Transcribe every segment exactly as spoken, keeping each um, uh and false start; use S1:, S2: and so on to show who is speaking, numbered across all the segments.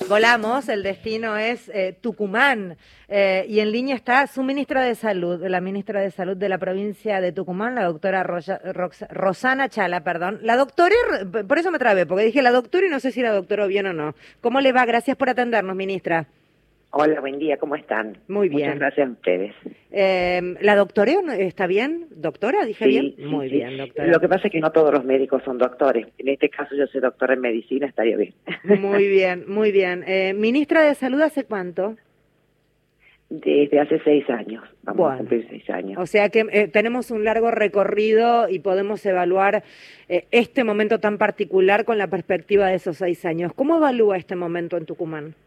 S1: Volamos, el destino es eh, Tucumán eh, y en línea está su ministra de Salud, la ministra de Salud de la provincia de Tucumán, la doctora Roya, Rox, Rosana Chala, perdón. La doctora, por eso me trabé, porque dije la doctora y no sé si la doctora bien o no. ¿Cómo le va? Gracias por atendernos, ministra.
S2: Hola, buen día, ¿cómo están?
S1: Muy bien.
S2: Muchas gracias a ustedes.
S1: Eh, ¿La doctora está bien? ¿Doctora? ¿Dije
S2: sí,
S1: bien?
S2: Sí,
S1: Muy
S2: sí.
S1: bien, doctora.
S2: Lo que pasa es que no todos los médicos son doctores. En este caso yo soy doctora en medicina, estaría bien.
S1: Muy bien, muy bien. Eh, ministra de Salud, ¿hace cuánto?
S2: Desde hace seis años, vamos
S1: Bueno,
S2: a cumplir seis años.
S1: O sea que eh, tenemos un largo recorrido y podemos evaluar eh, este momento tan particular con la perspectiva de esos seis años. ¿Cómo evalúa este momento en Tucumán?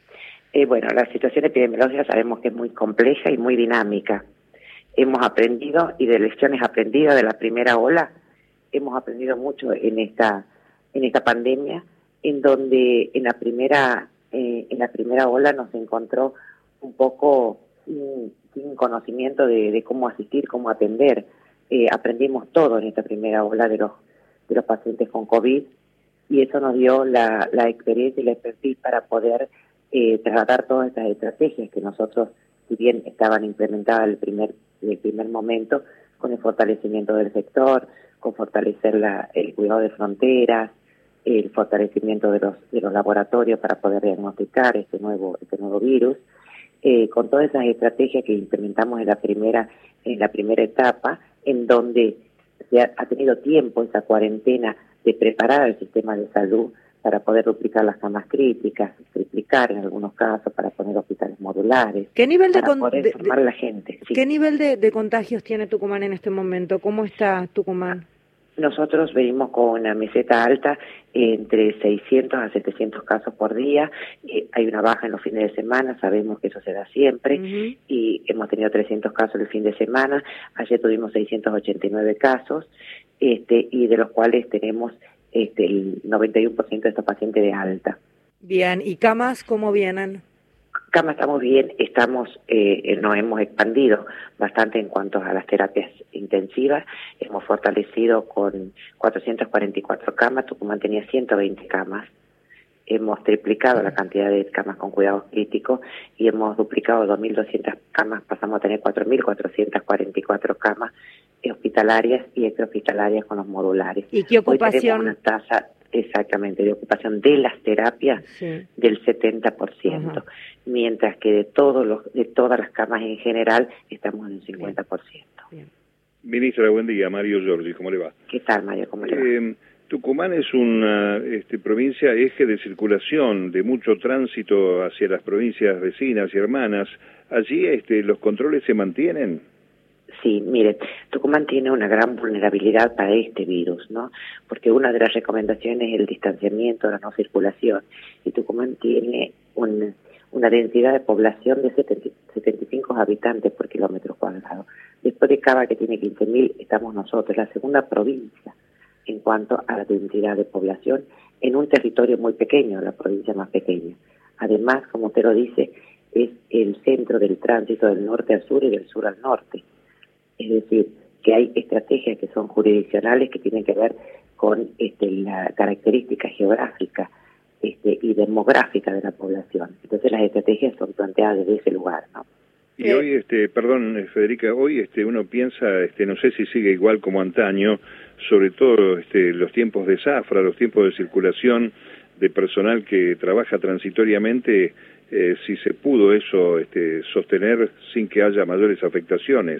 S2: Eh, bueno, la situación epidemiológica sabemos que es muy compleja y muy dinámica. Hemos aprendido, y de lecciones aprendidas de la primera ola, hemos aprendido mucho en esta en esta pandemia, en donde en la primera eh, en la primera ola nos encontró un poco sin, sin conocimiento de, de cómo asistir, cómo atender. Eh, aprendimos todo en esta primera ola de los de los pacientes con COVID, y eso nos dio la, la experiencia y la expertise para poder eh, tratar todas estas estrategias que nosotros, si bien estaban implementadas el primer el primer momento, con el fortalecimiento del sector, con fortalecer la, el cuidado de fronteras, el fortalecimiento de los de los laboratorios para poder diagnosticar este nuevo este nuevo virus, eh, con todas esas estrategias que implementamos en la primera en la primera etapa, en donde se ha, ha tenido tiempo esa cuarentena de preparar al sistema de salud para poder duplicar las camas críticas, triplicar en algunos casos, para poner hospitales modulares,
S1: ¿Qué nivel de
S2: para poder
S1: de,
S2: formar
S1: de,
S2: a la gente. Sí.
S1: ¿Qué nivel de, de contagios tiene Tucumán en este momento? ¿Cómo está Tucumán?
S2: Nosotros venimos con una meseta alta, eh, entre seiscientos a setecientos casos por día. Eh, hay una baja en los fines de semana, sabemos que eso se da siempre, uh-huh. y hemos tenido trescientos casos el fin de semana. Ayer tuvimos seiscientos ochenta y nueve casos, este, y de los cuales tenemos este, el noventa y uno por ciento de estos pacientes de alta.
S1: Bien, ¿y camas cómo vienen?
S2: Camas estamos bien, estamos eh, nos hemos expandido bastante en cuanto a las terapias intensivas. Hemos fortalecido con cuatrocientas cuarenta y cuatro camas, Tucumán tenía ciento veinte camas. Hemos triplicado la cantidad de camas con cuidados críticos y hemos duplicado dos mil doscientas camas, pasamos a tener cuatro mil cuatrocientas cuarenta y cuatro camas hospitalarias y extrahospitalarias con los modulares.
S1: ¿Y qué ocupación?
S2: Hoy tenemos una tasa exactamente de ocupación de las terapias, sí, del setenta por ciento, uh-huh. mientras que de todos los de todas las camas en general estamos en un cincuenta por ciento.
S3: Bien. Ministra, buen día, Mario Giorgi, ¿cómo le va?
S2: ¿Qué tal, Mario? ¿Cómo le
S3: eh,
S2: va?
S3: Tucumán es una este, provincia eje de circulación, de mucho tránsito hacia las provincias vecinas y hermanas. ¿Allí este, los controles se mantienen?
S2: Sí, mire, Tucumán tiene una gran vulnerabilidad para este virus, ¿no? Porque una de las recomendaciones es el distanciamiento, la no circulación, y Tucumán tiene un, una densidad de población de setenta y cinco habitantes por kilómetro cuadrado. Después de Cava, que tiene quince mil, estamos nosotros, la segunda provincia en cuanto a la densidad de población, en un territorio muy pequeño, la provincia más pequeña. Además, como usted lo dice, es el centro del tránsito del norte al sur y del sur al norte. Es decir, que hay estrategias que son jurisdiccionales que tienen que ver con este, la característica geográfica este, y demográfica de la población. Entonces las estrategias son planteadas desde ese lugar, ¿no?
S3: Y hoy, este, perdón, Federica, hoy este, uno piensa, este, no sé si sigue igual como antaño, sobre todo este, los tiempos de zafra, los tiempos de circulación de personal que trabaja transitoriamente, eh, si se pudo eso este, sostener sin que haya mayores afectaciones.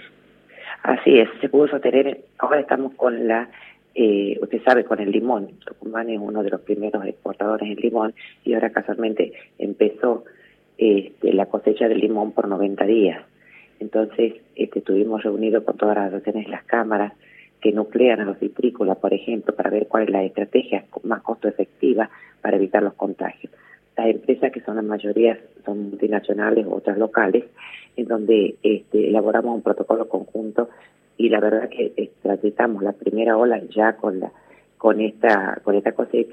S2: Así es, se pudo sostener. Ahora estamos con la, eh, usted sabe, con el limón. Tucumán es uno de los primeros exportadores en limón y ahora casualmente empezó este, la cosecha del limón por noventa días. Entonces este, estuvimos reunidos con todas las asociaciones de las cámaras que nuclean a los citrícolas, por ejemplo, para ver cuál es la estrategia más costo efectiva para evitar los contagios. Las empresas, que son la mayoría, son multinacionales o otras locales, en donde este, elaboramos un protocolo conjunto, y la verdad que eh, transitamos la primera ola ya con la con esta con esta cosecha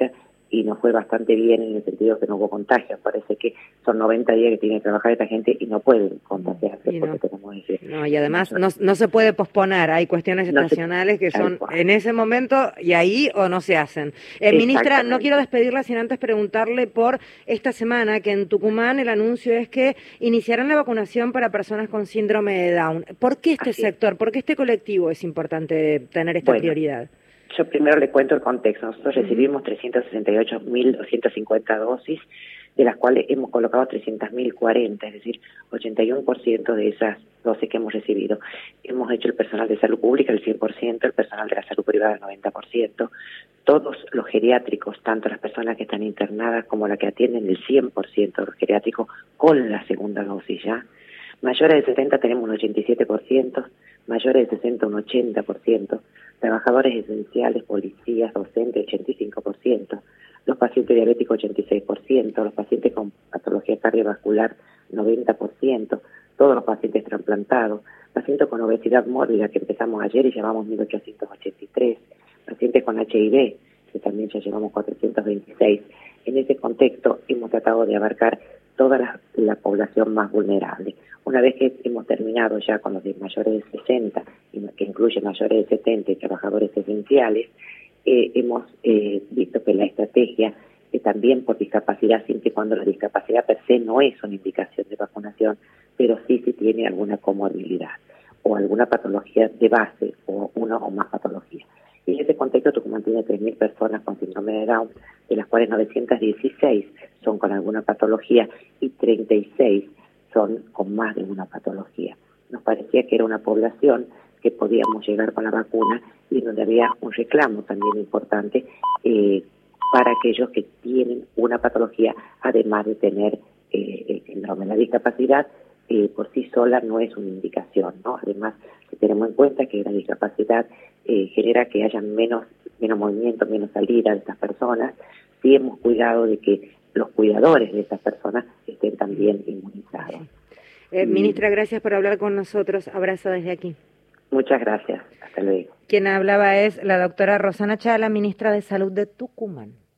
S2: y nos fue bastante bien en el sentido que no hubo contagio. Parece que son noventa días que tiene que trabajar esta gente y no pueden contagiarse
S1: y
S2: porque
S1: no.
S2: tenemos ese...
S1: No, y además no, no se puede posponer, hay cuestiones
S2: no
S1: estacionales
S2: se,
S1: que son en ese momento y ahí o no se hacen. Eh, ministra, no quiero despedirla sin antes preguntarle por esta semana que en Tucumán el anuncio es que iniciarán la vacunación para personas con síndrome de Down. ¿Por qué este
S2: Así
S1: sector, por qué este colectivo es importante tener esta
S2: bueno,
S1: prioridad?
S2: Yo primero le cuento el contexto. Nosotros
S1: Uh-huh.
S2: recibimos trescientas sesenta y ocho mil doscientas cincuenta dosis, de las cuales hemos colocado trescientas mil cuarenta, es decir, ochenta y uno por ciento de esas dosis que hemos recibido. Hemos hecho el personal de salud pública el cien por ciento, el personal de la salud privada el noventa por ciento, todos los geriátricos, tanto las personas que están internadas como las que atienden el cien por ciento de los geriátricos con la segunda dosis ya. Mayores de setenta tenemos un ochenta y siete por ciento, mayores de sesenta un ochenta por ciento, trabajadores esenciales, policías, docentes ochenta y cinco por ciento, los pacientes diabéticos ochenta y seis por ciento, los pacientes con patología cardiovascular noventa por ciento, todos los pacientes trasplantados, pacientes con obesidad mórbida que empezamos ayer y llevamos mil ochocientos ochenta y tres, pacientes con H I V que también ya llevamos cuatrocientos veintiséis. En ese contexto hemos tratado de abarcar toda la, la población más vulnerable. Una vez que hemos terminado ya con los de mayores de sesenta, que incluye mayores de setenta y trabajadores esenciales, eh, hemos eh, visto que la estrategia, eh, también por discapacidad, siempre y cuando la discapacidad per se no es una indicación de vacunación, pero sí si tiene alguna comorbilidad o alguna patología de base o una o más patologías. Y en ese contexto Tucumán tiene tres mil personas con síndrome de Down, de las cuales novecientas dieciséis son con alguna patología y treinta y seis son con más de una patología. Nos parecía que era una población que podíamos llegar con la vacuna y donde había un reclamo también importante eh, para aquellos que tienen una patología, además de tener eh, el síndrome. La discapacidad eh, por sí sola no es una indicación, ¿no? Además, si tenemos en cuenta que la discapacidad eh, genera que haya menos, menos movimiento, menos salida de estas personas, sí hemos cuidado de que los cuidadores de estas personas estén también inmunizados.
S1: Eh, ministra, gracias por hablar con nosotros. Abrazo desde aquí.
S2: Muchas gracias. Hasta luego.
S1: Quien hablaba es la doctora Rosana Chala, ministra de Salud de Tucumán.